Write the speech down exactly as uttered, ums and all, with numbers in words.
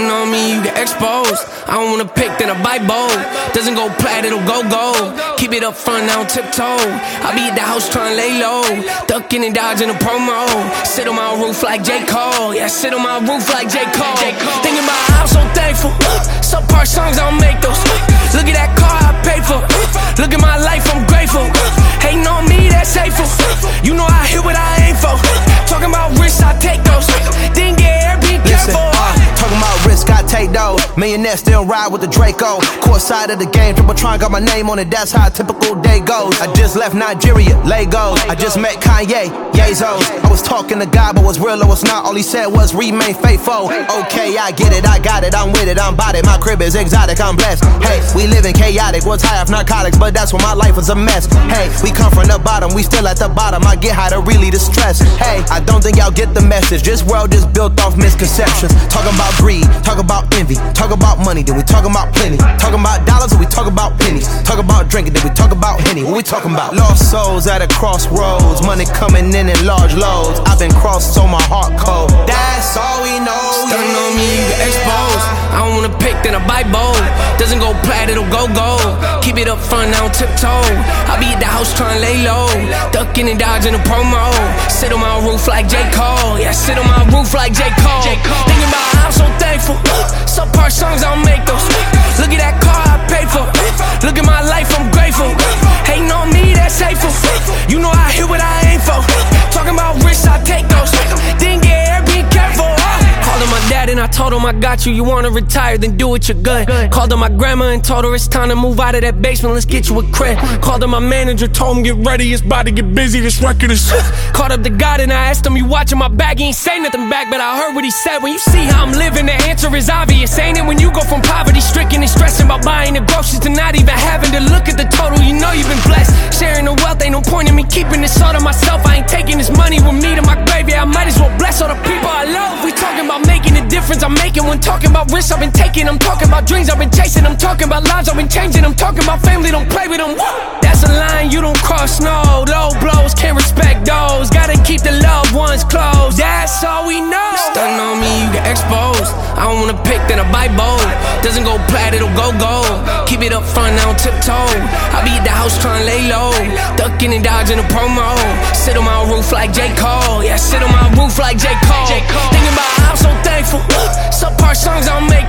Stunning on me, you get exposed. I don't wanna pick, then I bite bold. Doesn't go plat, it'll go gold. Keep it up front, I don't tiptoe. I be at the house trying to lay low, ducking and dodging a promo. Sit on my roof like J. Cole. Yeah, sit on my roof like J. Cole. Thinking about how I'm so thankful. Subpar songs, I don't make those. Look at that car I paid for. Look at my life, I'm grateful. Hating on me, that's hateful. You know I hit what I aim for. Talking about risks, I take those. Didn't get air, be careful. Uh, talking about risk, I take those. Millionaire still ride with the Draco. Court side of the game, Tributron got my name on it. That's how a typical day goes. I just left Nigeria, Lagos. I just met Kanye, Yazos. I was talking to God, but was real or was not. All he said was remain faithful. Okay, I get it, I got it, I'm with it, I'm about it. My crib is exotic, I'm blessed. Hey, we living chaotic, was high off narcotics, but that's when my life was a mess. Hey, we come from the bottom, we still at the bottom. I get high to really distress. Hey, I don't think y'all get the message. This world is built off misconceptions. Talking about greed, talk about envy, talk about money, then we talking about plenty. Talking about dollars, then we talk about pennies. Talk about drinking, then we talk about Henny. What we talking about? Lost souls at a crossroads, money coming in in large loads. I've been crossed, so my heart cold. That's all we know. Stunning on me, you get exposed. I don't wanna pick, then I bite bold. Doesn't go plat, it'll go gold. Keep it up front, I don't tiptoe. I be at the house trying to lay low, ducking and dodging a promo. Sit on my roof like J. Cole. Yeah, sit on my roof like J. Cole. Thinking about how I'm so thankful. Subpar songs, I don't make those. Look at that car I paid for. Look at my life, I'm grateful. Hating on me, that's hateful. You know I hit what I aim for. Talking about risks, I take those. Didn't get air, be careful. Called him my dad and I told him I got you. You wanna retire, then do it, you're good. Called him my grandma and told her it's time to move out of that basement, let's get you a crib. Called him my manager, told him get ready, it's about to get busy, this record is Called up the God and I asked him, you watching my back? He ain't say nothing back, but I heard what he said. When you see how I'm living, the answer is obvious, ain't it? When you go from poverty stricken and stressing about buying the groceries to not even having to look at the total, you know you've been blessed. Sharing the wealth, ain't no point in me keeping this all to myself. I ain't taking this money with me to my grave, yeah, I might as well bless all the people I love. We talking about making a difference I'm making when talking about risks I've been taking. I'm talking about dreams I've been chasing. I'm talking about lives I've been changing. I'm talking about family, don't play with them. That's a line you don't cross, no. Low blows, can't respect those. Gotta keep the loved ones close. That's all we know. Stunning on me, you get exposed. I don't wanna pick, then I bite bold. Doesn't go plat, it'll go gold. Keep it up front, I don't tiptoe. I be at the house trying to lay low, ducking and dodging a promo. Sit on my roof like J. Cole. Yeah, sit on my roof like J. Cole. Thinking about how I'm so thankful. Subpar songs, I don't make